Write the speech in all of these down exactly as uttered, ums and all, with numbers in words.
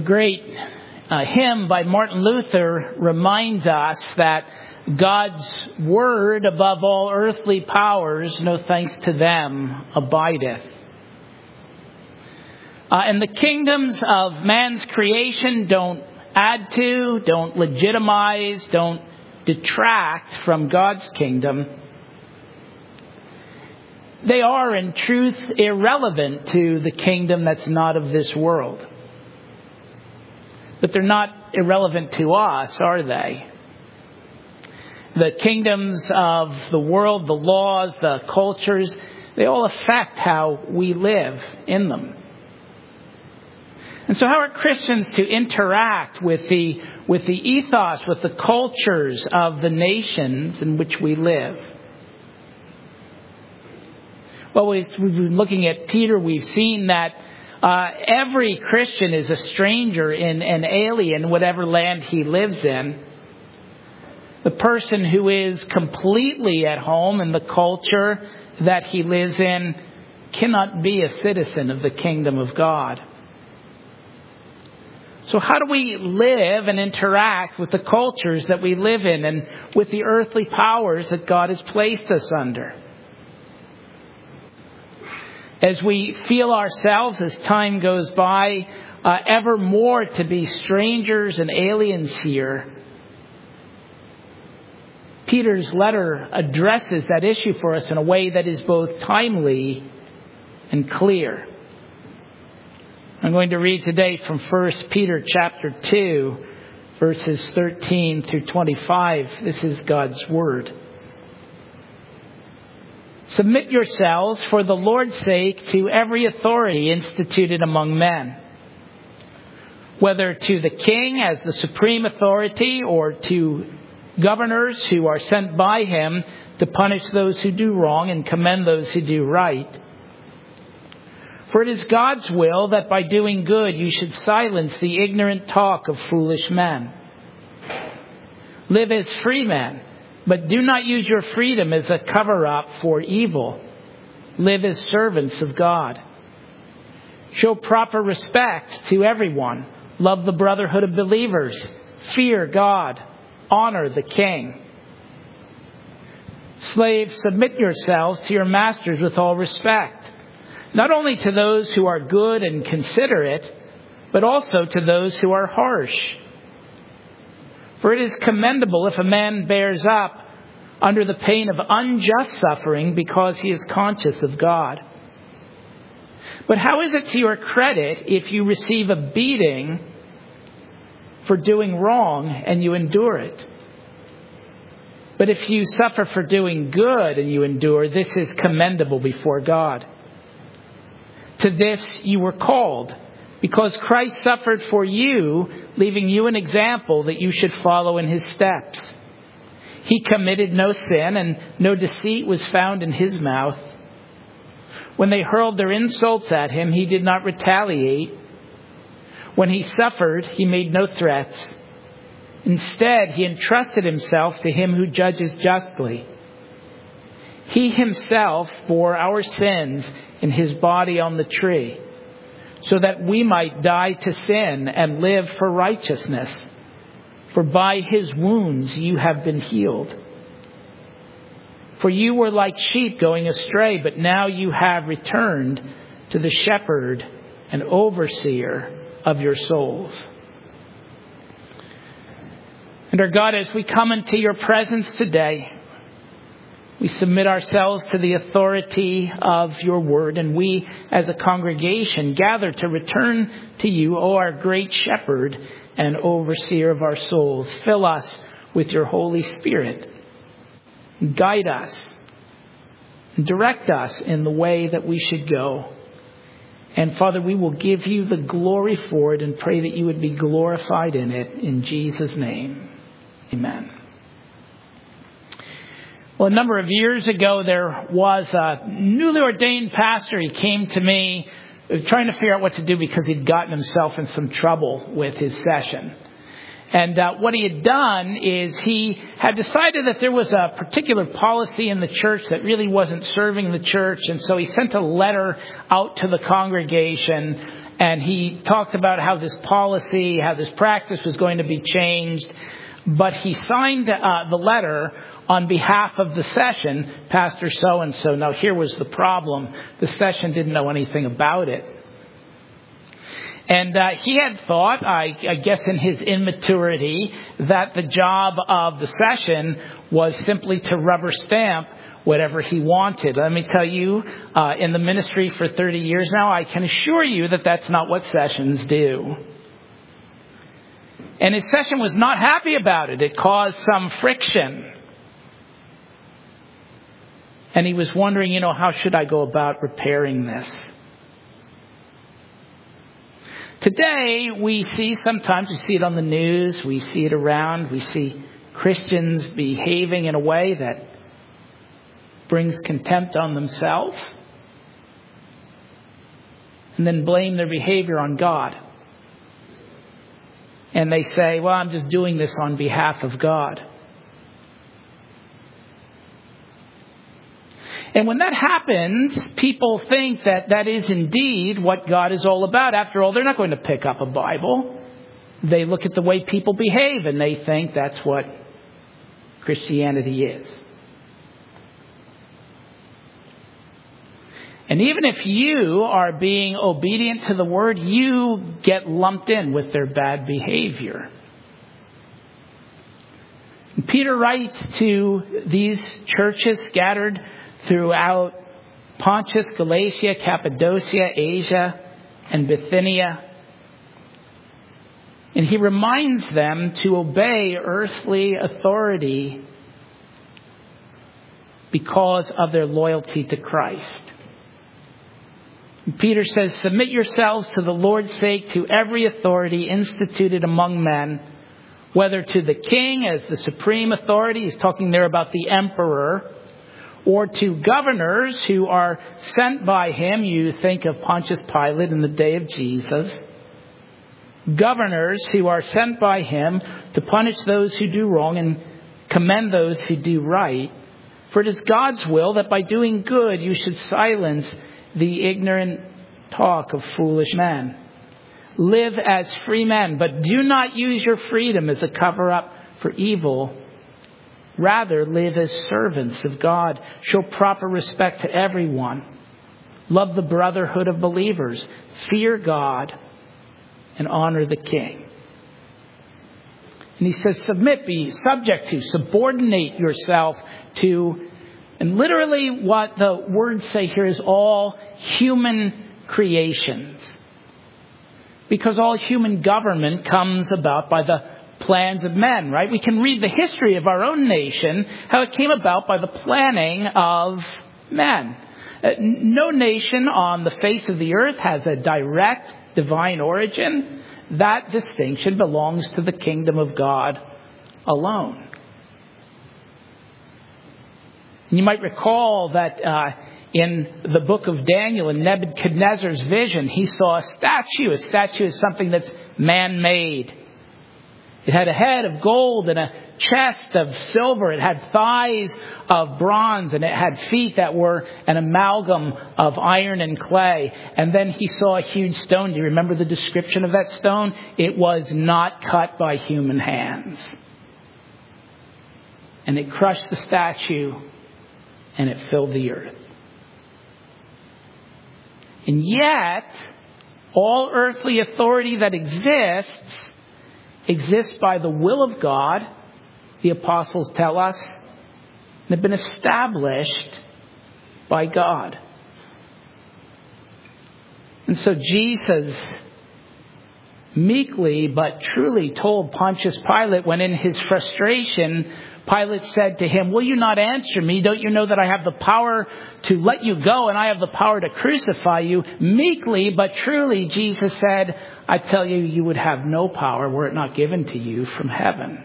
great uh, hymn by Martin Luther reminds us that God's word above all earthly powers, no thanks to them, abideth. Uh, and the kingdoms of man's creation don't add to, don't legitimize, don't detract from God's kingdom. They are in truth irrelevant to the kingdom that's not of this world. But they're not irrelevant to us, are they? The kingdoms of the world, the laws, the cultures, they all affect how we live in them. And so how are Christians to interact with the, with the ethos, with the cultures of the nations in which we live? Well, we've been looking at Peter. We've seen that uh, every Christian is a stranger and an alien, whatever land he lives in. The person who is completely at home in the culture that he lives in cannot be a citizen of the kingdom of God. So how do we live and interact with the cultures that we live in and with the earthly powers that God has placed us under? As we feel ourselves, as time goes by, uh, ever more to be strangers and aliens here, Peter's letter addresses that issue for us in a way that is both timely and clear. I'm going to read today from First Peter chapter two, verses thirteen through twenty-five. This is God's word. Submit yourselves for the Lord's sake to every authority instituted among men, whether to the king as the supreme authority or to governors who are sent by him to punish those who do wrong and commend those who do right. For it is God's will that by doing good you should silence the ignorant talk of foolish men. Live as free men, but do not use your freedom as a cover-up for evil. Live as servants of God. Show proper respect to everyone. Love the brotherhood of believers. Fear God. Honor the king. Slaves, submit yourselves to your masters with all respect, not only to those who are good and considerate, but also to those who are harsh. For it is commendable if a man bears up under the pain of unjust suffering because he is conscious of God. But how is it to your credit if you receive a beating for doing wrong and you endure it? But if you suffer for doing good and you endure, this is commendable before God. To this you were called, because Christ suffered for you, leaving you an example that you should follow in his steps. He committed no sin, and no deceit was found in his mouth. When they hurled their insults at him, he did not retaliate. When he suffered, he made no threats. Instead, he entrusted himself to him who judges justly. He himself bore our sins in his body on the tree, so that we might die to sin and live for righteousness. For by his wounds you have been healed. For you were like sheep going astray, but now you have returned to the shepherd and overseer of your souls. And our God, as we come into your presence today, we submit ourselves to the authority of your word, and we as a congregation gather to return to you, O our great shepherd and overseer of our souls. Fill us with your Holy Spirit. Guide us. Direct us in the way that we should go. And Father, we will give you the glory for it and pray that you would be glorified in it. In Jesus' name, amen. Well, a number of years ago, there was a newly ordained pastor. He came to me trying to figure out what to do because he'd gotten himself in some trouble with his session. And uh, what he had done is he had decided that there was a particular policy in the church that really wasn't serving the church. And so he sent a letter out to the congregation And he talked about how this policy, how this practice was going to be changed. But he signed uh, the letter on behalf of the session, Pastor so-and-so. Now, here was the problem. The session didn't know anything about it. And uh, he had thought, I, I guess in his immaturity, that the job of the session was simply to rubber stamp whatever he wanted. Let me tell you, uh, in the ministry for thirty years now, I can assure you that that's not what sessions do. And his session was not happy about it. It caused some friction. And he was wondering, you know, how should I go about repairing this? Today, we see sometimes, we see it on the news, we see it around, we see Christians behaving in a way that brings contempt on themselves and then blame their behavior on God. And they say, well, I'm just doing this on behalf of God. And when that happens, people think that that is indeed what God is all about. After all, they're not going to pick up a Bible. They look at the way people behave and they think that's what Christianity is. And even if you are being obedient to the word, you get lumped in with their bad behavior. And Peter writes to these churches scattered throughout Pontus, Galatia, Cappadocia, Asia, and Bithynia. And he reminds them to obey earthly authority because of their loyalty to Christ. And Peter says, submit yourselves to the Lord's sake to every authority instituted among men, whether to the king as the supreme authority, he's talking there about the emperor, or to governors who are sent by him. You think of Pontius Pilate in the day of Jesus. Governors who are sent by him to punish those who do wrong and commend those who do right. For it is God's will that by doing good you should silence the ignorant talk of foolish men. Live as free men, but do not use your freedom as a cover-up for evil. Rather, live as servants of God. Show proper respect to everyone. Love the brotherhood of believers. Fear God and honor the king. And he says, submit, be subject to, subordinate yourself to, and literally what the words say here is all human creations. Because all human government comes about by the plans of men, right? We can read the history of our own nation, how it came about by the planning of men. Uh, no nation on the face of the earth has a direct divine origin. That distinction belongs to the kingdom of God alone. You might recall that uh, in the book of Daniel, in Nebuchadnezzar's vision, he saw a statue. A statue is something that's man-made. It had a head of gold and a chest of silver. It had thighs of bronze, and it had feet that were an amalgam of iron and clay. And then he saw a huge stone. Do you remember the description of that stone? It was not cut by human hands. And it crushed the statue, and it filled the earth. And yet, all earthly authority that exists exists by the will of God, the apostles tell us, and have been established by God. And so Jesus meekly but truly told Pontius Pilate when in his frustration, Pilate said to him, will you not answer me? Don't you know that I have the power to let you go and I have the power to crucify you? Meekly but truly, Jesus said, I tell you, you would have no power were it not given to you from heaven.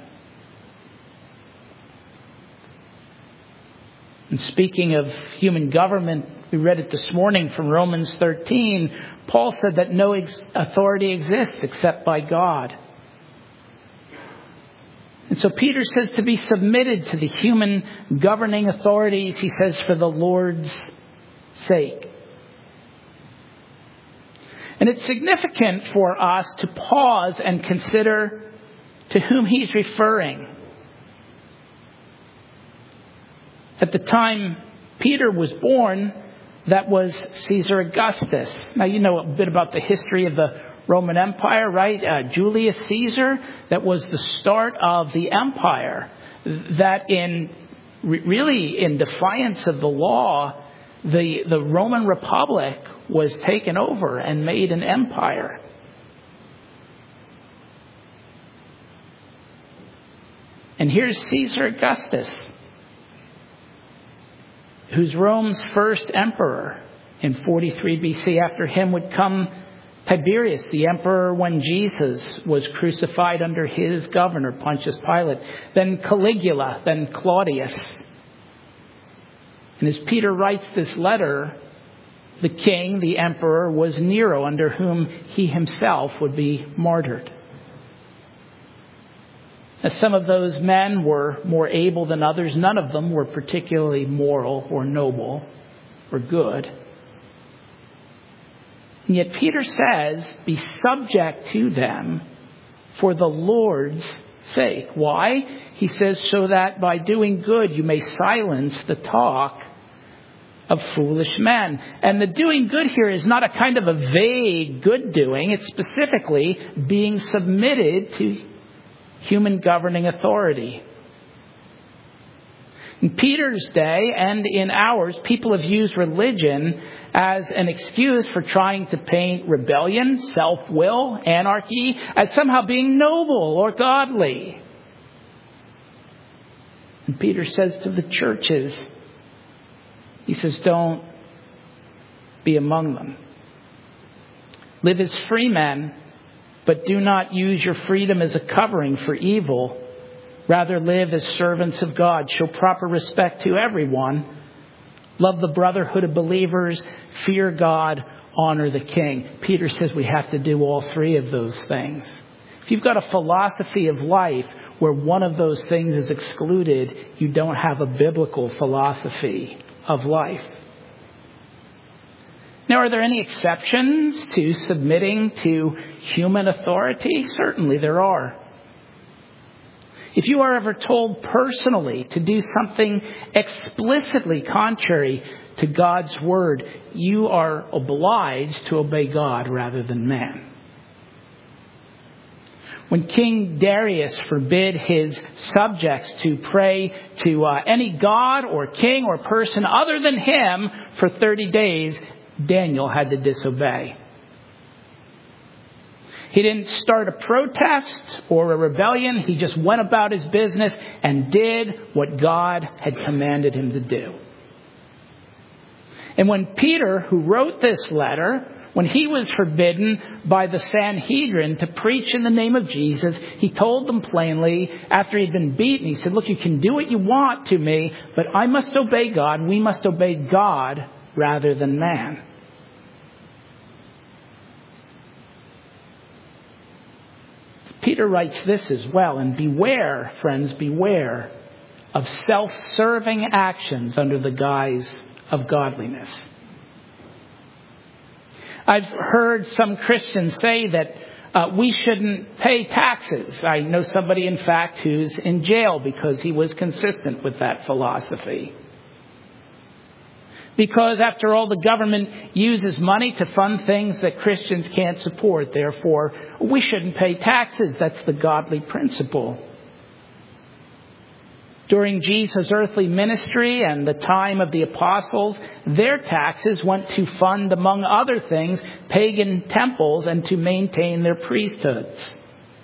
And speaking of human government, we read it this morning from Romans thirteen. Paul said that no ex- authority exists except by God. And so Peter says to be submitted to the human governing authorities, he says, for the Lord's sake. And it's significant for us to pause and consider to whom he's referring. At the time Peter was born, that was Caesar Augustus. Now, you know a bit about the history of the Roman Empire, right? Uh, Julius Caesar, that was the start of the empire. That in really in defiance of the law, the, the Roman Republic was taken over and made an empire. And here's Caesar Augustus, who's Rome's first emperor in forty-three B C. After him would come Tiberius, the emperor when Jesus was crucified under his governor, Pontius Pilate. Then Caligula, then Claudius. And as Peter writes this letter, the king, the emperor, was Nero, under whom he himself would be martyred. Now, some of those men were more able than others. None of them were particularly moral or noble or good. And yet Peter says, be subject to them for the Lord's sake. Why? He says, so that by doing good you may silence the talk of foolish men. And the doing good here is not a kind of a vague good doing. It's specifically being submitted to human governing authority. In Peter's day and in ours, people have used religion as an excuse for trying to paint rebellion, self-will, anarchy as somehow being noble or godly. And Peter says to the churches, he says, don't be among them. Live as free men, but do not use your freedom as a covering for evil. Rather, live as servants of God. Show proper respect to everyone. Love the brotherhood of believers. Fear God. Honor the king. Peter says we have to do all three of those things. If you've got a philosophy of life where one of those things is excluded, you don't have a biblical philosophy of life. Now, are there any exceptions to submitting to human authority? Certainly there are. If you are ever told personally to do something explicitly contrary to God's word, you are obliged to obey God rather than man. When King Darius forbid his subjects to pray to uh, any god or king or person other than him for thirty days, Daniel had to disobey. He didn't start a protest or a rebellion. He just went about his business and did what God had commanded him to do. And when Peter, who wrote this letter, when he was forbidden by the Sanhedrin to preach in the name of Jesus, he told them plainly, after he'd been beaten, he said, look, you can do what you want to me, but I must obey God. We must obey God rather than man. Peter writes this as well, and beware, friends, beware of self-serving actions under the guise of godliness. I've heard some Christians say that uh, we shouldn't pay taxes. I know somebody, in fact, who's in jail because he was consistent with that philosophy. Because, after all, the government uses money to fund things that Christians can't support. Therefore, we shouldn't pay taxes. That's the godly principle. During Jesus' earthly ministry and the time of the apostles, their taxes went to fund, among other things, pagan temples and to maintain their priesthoods.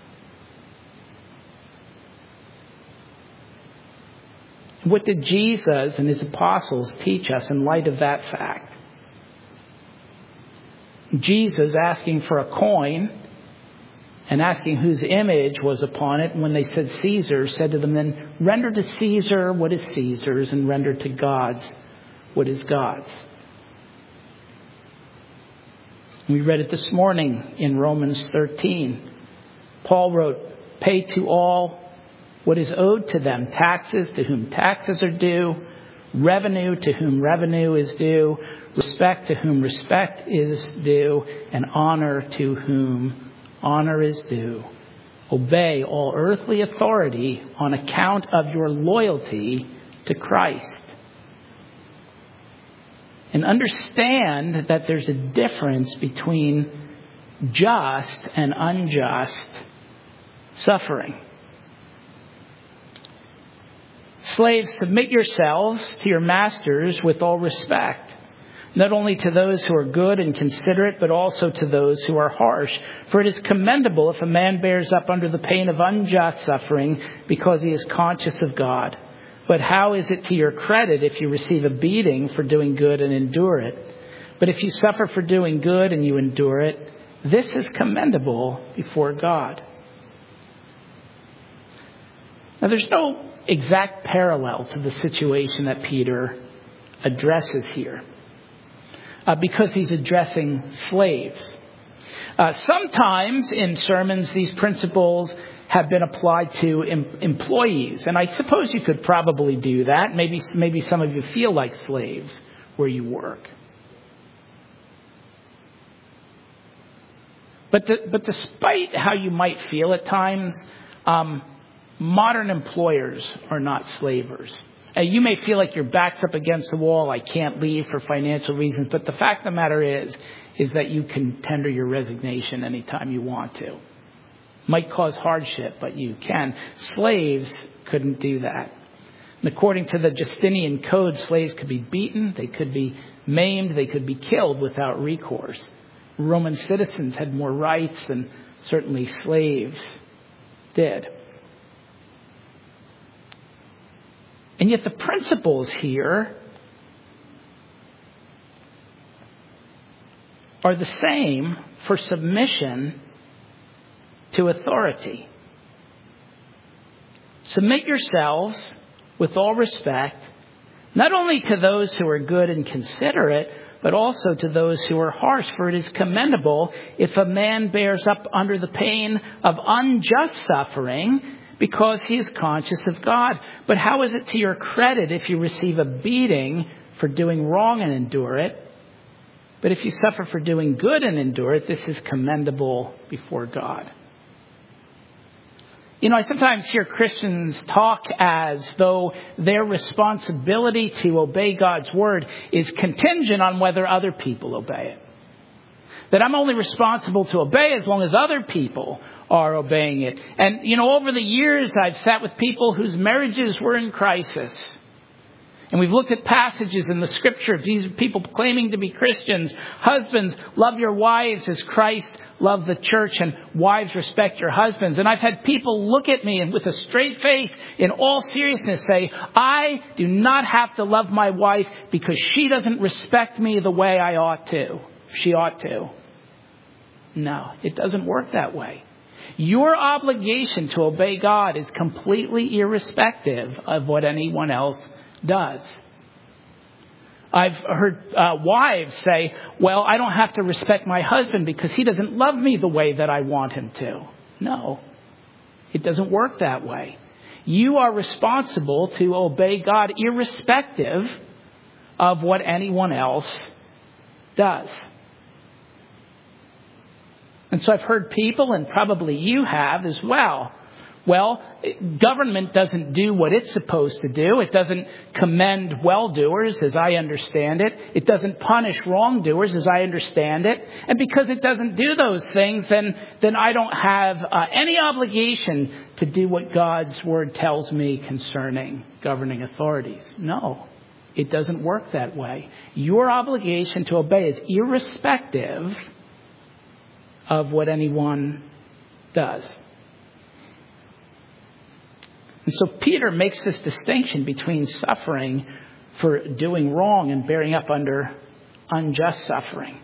What did Jesus and his apostles teach us in light of that fact? Jesus asking for a coin and asking whose image was upon it. And when they said Caesar, said to them, then render to Caesar what is Caesar's and render to God's what is God's. We read it this morning in Romans thirteen. Paul wrote, pay to all what is owed to them, taxes to whom taxes are due, revenue to whom revenue is due, respect to whom respect is due, and honor to whom honor is due. Obey all earthly authority on account of your loyalty to Christ. And understand that there's a difference between just and unjust suffering. Slaves, submit yourselves to your masters with all respect, not only to those who are good and considerate, but also to those who are harsh. For it is commendable if a man bears up under the pain of unjust suffering because he is conscious of God. But how is it to your credit if you receive a beating for doing good and endure it? But if you suffer for doing good and you endure it, this is commendable before God. Now, there's no exact parallel to the situation that Peter addresses here, uh, because he's addressing slaves. Uh, sometimes in sermons, these principles have been applied to em- employees, and I suppose you could probably do that. Maybe, maybe some of you feel like slaves where you work. But, the, but despite how you might feel at times, um, modern employers are not slavers. Uh, you may feel like your back's up against the wall, I can't leave for financial reasons, but the fact of the matter is, is that you can tender your resignation anytime you want to. Might cause hardship, but you can. Slaves couldn't do that. And according to the Justinian Code, slaves could be beaten, they could be maimed, they could be killed without recourse. Roman citizens had more rights than certainly slaves did. And yet the principles here are the same for submission to authority. Submit yourselves with all respect, not only to those who are good and considerate, but also to those who are harsh. For it is commendable if a man bears up under the pain of unjust suffering because he is conscious of God. But how is it to your credit if you receive a beating for doing wrong and endure it? But if you suffer for doing good and endure it, this is commendable before God. You know, I sometimes hear Christians talk as though their responsibility to obey God's word is contingent on whether other people obey it. That I'm only responsible to obey as long as other people are obeying it. And, you know, over the years, I've sat with people whose marriages were in crisis. And we've looked at passages in the scripture of these people claiming to be Christians. Husbands, love your wives as Christ loved the church, and wives, respect your husbands. And I've had people look at me and with a straight face, in all seriousness, say, I do not have to love my wife because she doesn't respect me the way I ought to. She ought to. No, it doesn't work that way. Your obligation to obey God is completely irrespective of what anyone else does. I've heard uh, wives say, well, I don't have to respect my husband because he doesn't love me the way that I want him to. No, it doesn't work that way. You are responsible to obey God irrespective of what anyone else does. And so I've heard people, and probably you have as well, well, government doesn't do what it's supposed to do. It doesn't commend well-doers, as I understand it. It doesn't punish wrongdoers, as I understand it. And because it doesn't do those things, then, then I don't have uh, any obligation to do what God's word tells me concerning governing authorities. No, it doesn't work that way. Your obligation to obey is irrespective of what anyone does. And so Peter makes this distinction between suffering for doing wrong and bearing up under unjust suffering.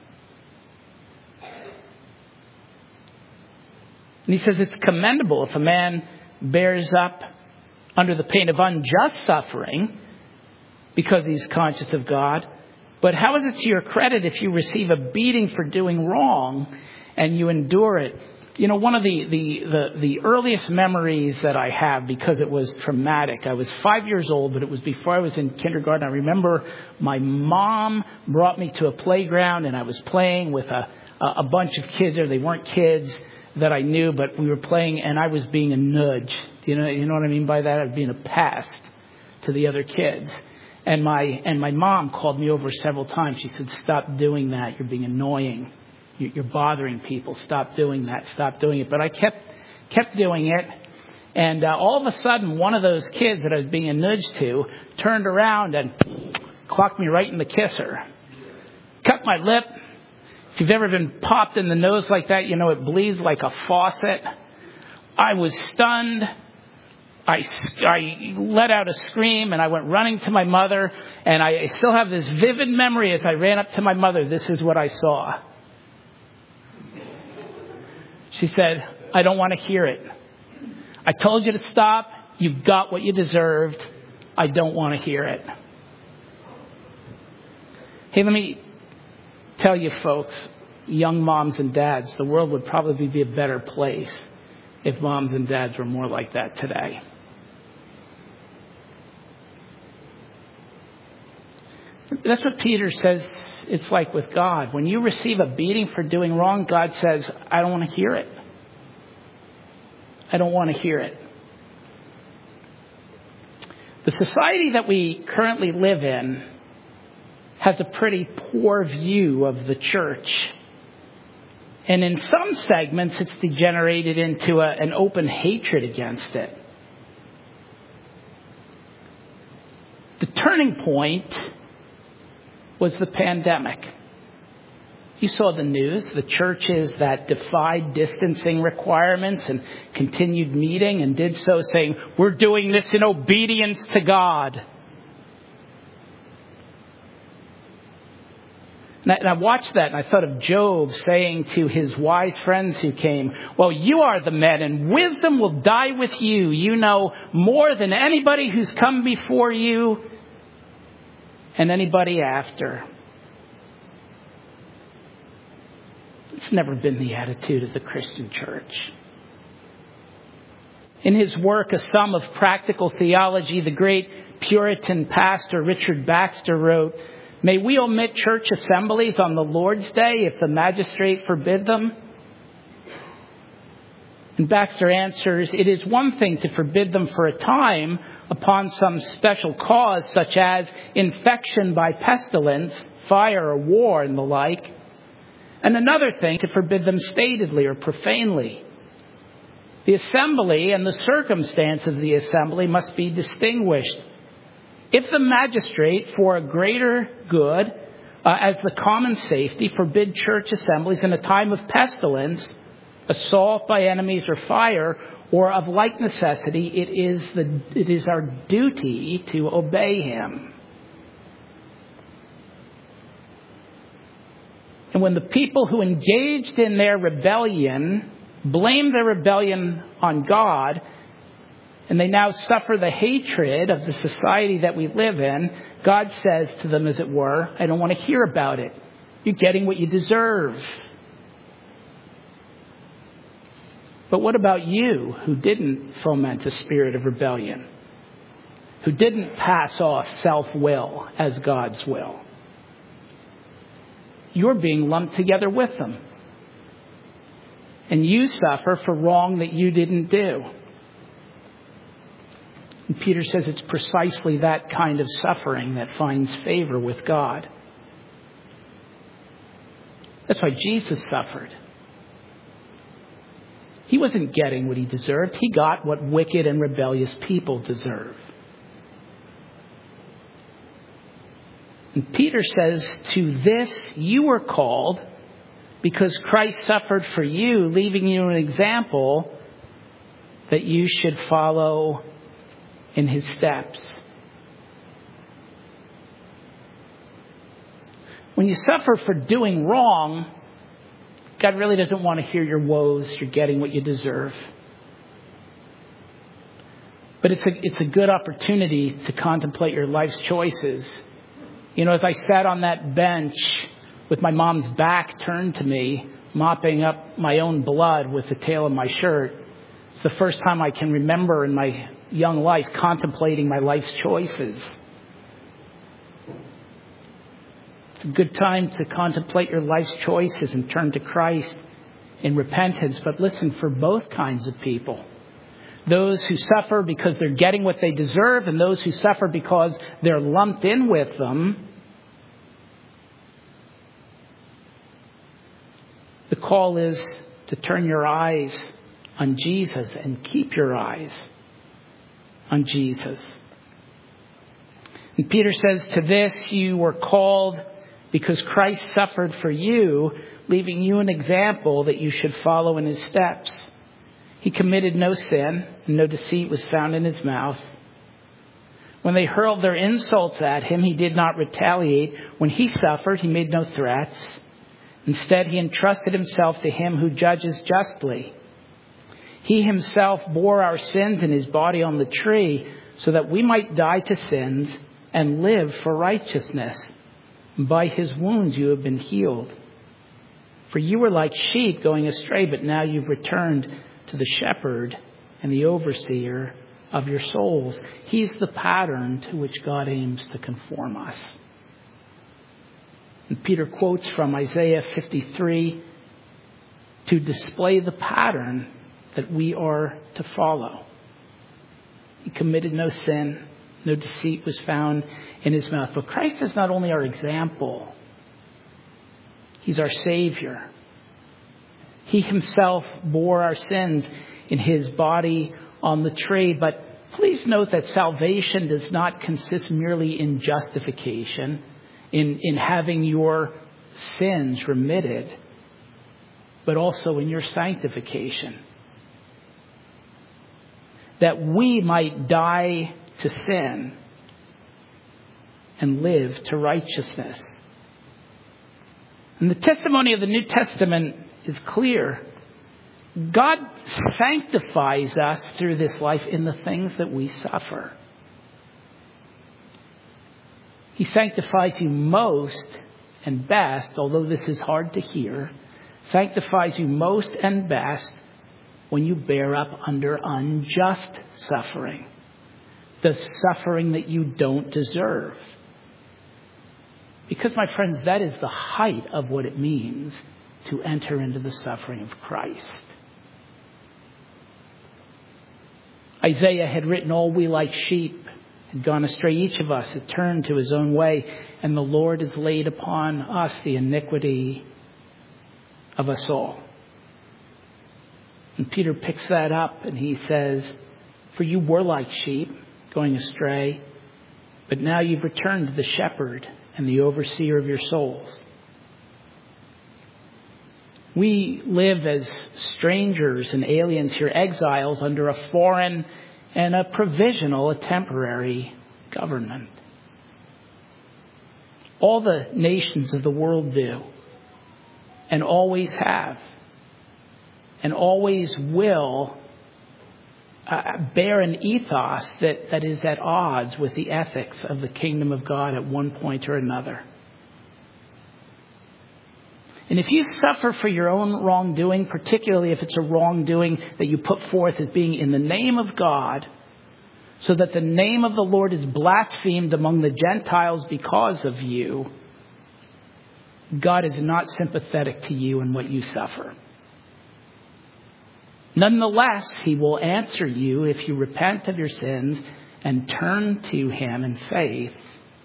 And he says it's commendable if a man bears up under the pain of unjust suffering because he's conscious of God. But how is it to your credit if you receive a beating for doing wrong and you endure it? You know, one of the, the, the, the earliest memories that I have, because it was traumatic, I was five years old, but it was before I was in kindergarten. I remember my mom brought me to a playground, and I was playing with a, a bunch of kids there. They weren't kids that I knew, but we were playing, and I was being a nudge. You know, you know what I mean by that? I was being a pest to the other kids. And my, and my mom called me over several times. She said, "Stop doing that. You're being annoying. You're bothering people. Stop doing that. Stop doing it." But I kept kept doing it. And uh, all of a sudden, one of those kids that I was being nudged to turned around and clocked me right in the kisser. Cut my lip. If you've ever been popped in the nose like that, you know it bleeds like a faucet. I was stunned. I, I let out a scream, and I went running to my mother. And I still have this vivid memory as I ran up to my mother. This is what I saw. She said, "I don't want to hear it. I told you to stop. You got what you deserved. I don't want to hear it." Hey, let me tell you folks, young moms and dads, the world would probably be a better place if moms and dads were more like that today. That's what Peter says it's like with God. When you receive a beating for doing wrong, God says, "I don't want to hear it. I don't want to hear it." The society that we currently live in has a pretty poor view of the church. And in some segments, it's degenerated into a, an open hatred against it. The turning point was the pandemic. You saw the news, the churches that defied distancing requirements and continued meeting and did so saying, "We're doing this in obedience to God." And I, and I watched that and I thought of Job saying to his wise friends who came, "Well, you are the men, and wisdom will die with you. You know more than anybody who's come before you and anybody after." It's never been the attitude of the Christian church. In his work, A Sum of Practical Theology, the great Puritan pastor Richard Baxter wrote, "May we omit church assemblies on the Lord's Day if the magistrate forbid them?" And Baxter answers, "It is one thing to forbid them for a time upon some special cause, such as infection by pestilence, fire or war and the like. And another thing to forbid them statedly or profanely. The assembly and the circumstance of the assembly must be distinguished. If the magistrate, for a greater good, uh, as the common safety, forbid church assemblies in a time of pestilence, assault by enemies or fire, or of like necessity, it is the it is our duty to obey him." And when the people who engaged in their rebellion blame their rebellion on God, and they now suffer the hatred of the society that we live in, God says to them, as it were, "I don't want to hear about it. You're getting what you deserve." But what about you who didn't foment a spirit of rebellion? Who didn't pass off self-will as God's will? You're being lumped together with them. And you suffer for wrong that you didn't do. And Peter says it's precisely that kind of suffering that finds favor with God. That's why Jesus suffered. He wasn't getting what he deserved. He got what wicked and rebellious people deserve. And Peter says, "To this you were called, because Christ suffered for you, leaving you an example that you should follow in his steps." When you suffer for doing wrong, God really doesn't want to hear your woes. You're getting what you deserve. But it's a, it's a good opportunity to contemplate your life's choices. You know, as I sat on that bench with my mom's back turned to me mopping up my own blood with the tail of my shirt. It's the first time I can remember in my young life contemplating my life's choices. It's a good time to contemplate your life's choices and turn to Christ in repentance. But listen, for both kinds of people, those who suffer because they're getting what they deserve and those who suffer because they're lumped in with them, the call is to turn your eyes on Jesus and keep your eyes on Jesus. And Peter says, to this you were called because Christ suffered for you, leaving you an example that you should follow in his steps. He committed no sin, and no deceit was found in his mouth. When they hurled their insults at him, he did not retaliate. When he suffered, he made no threats. Instead, he entrusted himself to him who judges justly. He himself bore our sins in his body on the tree so that we might die to sins and live for righteousness. By his wounds you have been healed. For you were like sheep going astray, but now you've returned to the shepherd and the overseer of your souls. He's the pattern to which God aims to conform us. And Peter quotes from Isaiah fifty-three to display the pattern that we are to follow. He committed no sin, no deceit was found in his mouth. But Christ is not only our example, he's our Savior. He himself bore our sins in his body on the tree. But please note that salvation does not consist merely in justification, in, in having your sins remitted, but also in your sanctification. That we might die to sin and live to righteousness. And the testimony of the New Testament is clear. God sanctifies us through this life in the things that we suffer. He sanctifies you most and best, although this is hard to hear, sanctifies you most and best when you bear up under unjust suffering, the suffering that you don't deserve. Because, my friends, that is the height of what it means to enter into the suffering of Christ. Isaiah had written, all we like sheep had gone astray. Each of us had turned to his own way, and the Lord has laid upon us the iniquity of us all. And Peter picks that up and he says, for you were like sheep going astray, but now you've returned to the shepherd and the overseer of your souls. We live as strangers and aliens here, exiles under a foreign and a provisional, a temporary government. All the nations of the world do, and always have, and always will uh, bear an ethos that, that is at odds with the ethics of the kingdom of God at one point or another. And if you suffer for your own wrongdoing, particularly if it's a wrongdoing that you put forth as being in the name of God, so that the name of the Lord is blasphemed among the Gentiles because of you, God is not sympathetic to you and what you suffer. Nonetheless, he will answer you if you repent of your sins and turn to him in faith.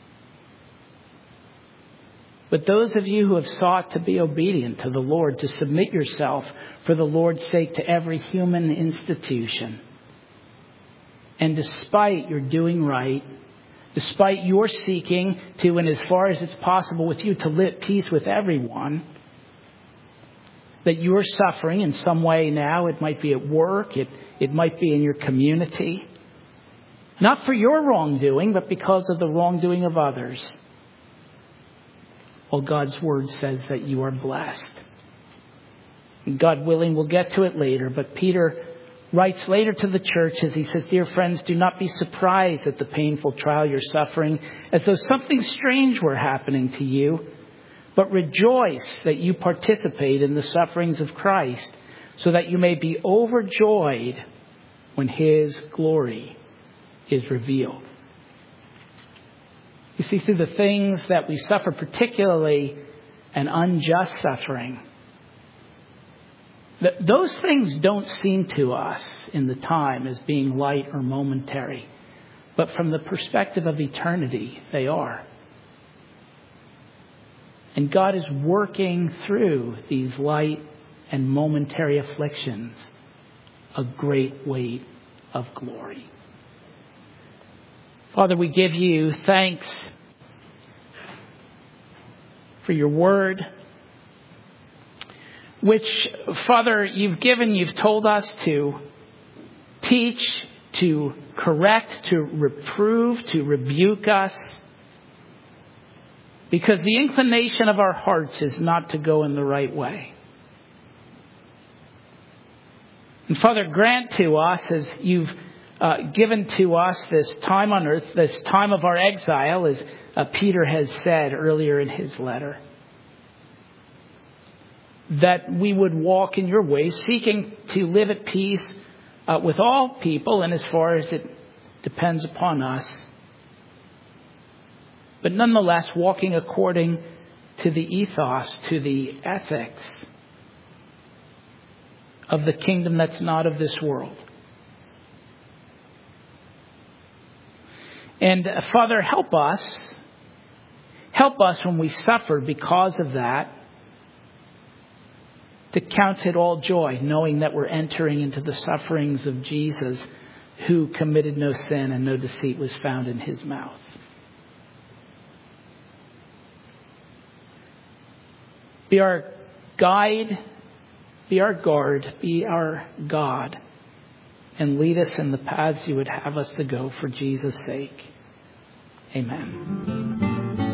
But those of you who have sought to be obedient to the Lord, to submit yourself for the Lord's sake to every human institution, and despite your doing right, despite your seeking to, and as far as it's possible with you, to live peace with everyone, that you're suffering in some way now. It might be at work, it, it might be in your community, not for your wrongdoing, but because of the wrongdoing of others. Well, God's word says that you are blessed. God willing, we'll get to it later. But Peter writes later to the church as he says, dear friends, do not be surprised at the painful trial you're suffering, as though something strange were happening to you. but rejoice that you participate in the sufferings of Christ, so that you may be overjoyed when his glory is revealed. You see, through the things that we suffer, particularly an unjust suffering, th- those things don't seem to us in the time as being light or momentary. But from the perspective of eternity, they are. And God is working through these light and momentary afflictions a great weight of glory. Father, we give you thanks for your word, which, Father, you've given, you've told us to teach, to correct, to reprove, to rebuke us. Because the inclination of our hearts is not to go in the right way. And Father, grant to us, as you've uh, given to us this time on earth, this time of our exile, as uh, Peter has said earlier in his letter, that we would walk in your ways, seeking to live at peace uh, with all people, and as far as it depends upon us, but nonetheless walking according to the ethos, to the ethics of the kingdom that's not of this world. And uh, Father, help us. Help us when we suffer because of that, to count it all joy, knowing that we're entering into the sufferings of Jesus, who committed no sin and no deceit was found in his mouth. Be our guide, be our guard, be our God, and lead us in the paths you would have us to go for Jesus' sake. Amen.